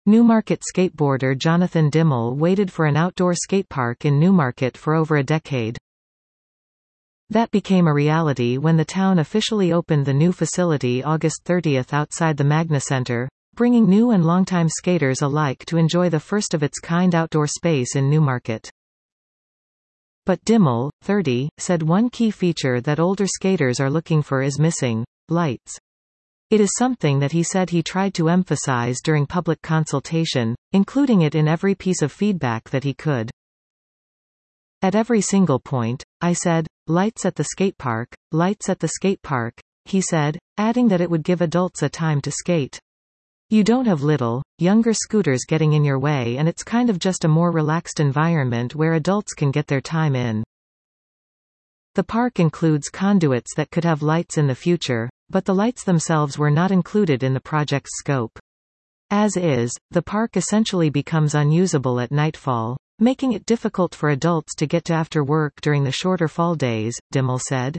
Newmarket skateboarder Jonathan Dimmel waited for an outdoor skatepark in Newmarket for over a decade. That became a reality when the town officially opened the new facility August 30 outside the Magna Centre, bringing new and longtime skaters alike to enjoy the first-of-its-kind outdoor space in Newmarket. But Dimmel, 30, said one key feature that older skaters are looking for is missing: lights. It is something that he said he tried to emphasize during public consultation, including it in every piece of feedback that he could. At every single point, I said, "Lights at the skatepark, lights at the skatepark," he said, adding that it would give adults a time to skate. You don't have little, younger scooters getting in your way, and it's kind of just a more relaxed environment where adults can get their time in. The park includes conduits that could have lights in the future, but the lights themselves were not included in the project's scope. As is, the park essentially becomes unusable at nightfall, making it difficult for adults to get to after work during the shorter fall days, Dimmel said.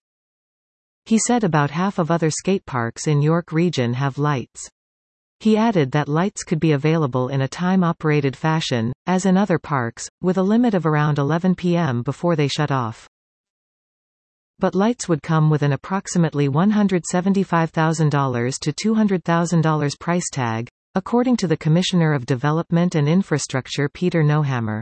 He said about half of other skateparks in York Region have lights. He added that lights could be available in a time-operated fashion, as in other parks, with a limit of around 11 p.m. before they shut off. But lights would come with an approximately $175,000 to $200,000 price tag, according to the Commissioner of Development and Infrastructure Peter Nohamer.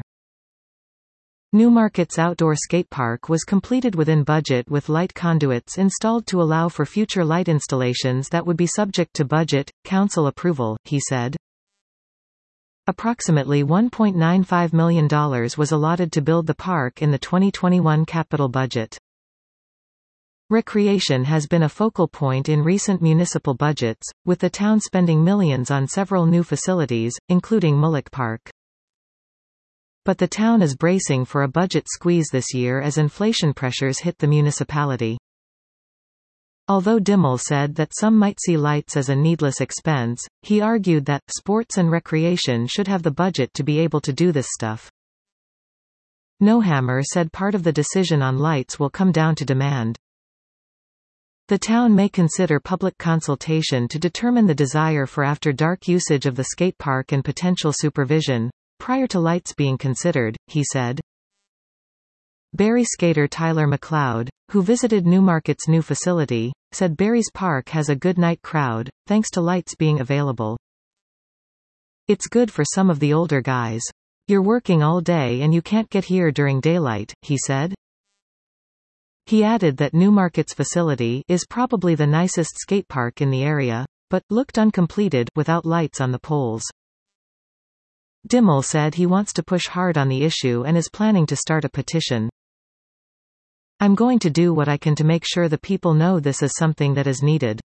Newmarket's outdoor skatepark was completed within budget with light conduits installed to allow for future light installations that would be subject to budget, council approval, he said. Approximately $1.95 million was allotted to build the park in the 2021 capital budget. Recreation has been a focal point in recent municipal budgets, with the town spending millions on several new facilities, including Mullock Park. But the town is bracing for a budget squeeze this year as inflation pressures hit the municipality. Although Dimmel said that some might see lights as a needless expense, he argued that sports and recreation should have the budget to be able to do this stuff. Nohamer said part of the decision on lights will come down to demand. The town may consider public consultation to determine the desire for after-dark usage of the skatepark and potential supervision, prior to lights being considered, he said. Barrie skater Tyler McLeod, who visited Newmarket's new facility, said Barrie's park has a good night crowd, thanks to lights being available. It's good for some of the older guys. You're working all day and you can't get here during daylight, he said. He added that Newmarket's facility is probably the nicest skatepark in the area, but looked uncompleted without lights on the poles. Dimmel said he wants to push hard on the issue and is planning to start a petition. I'm going to do what I can to make sure the people know this is something that is needed.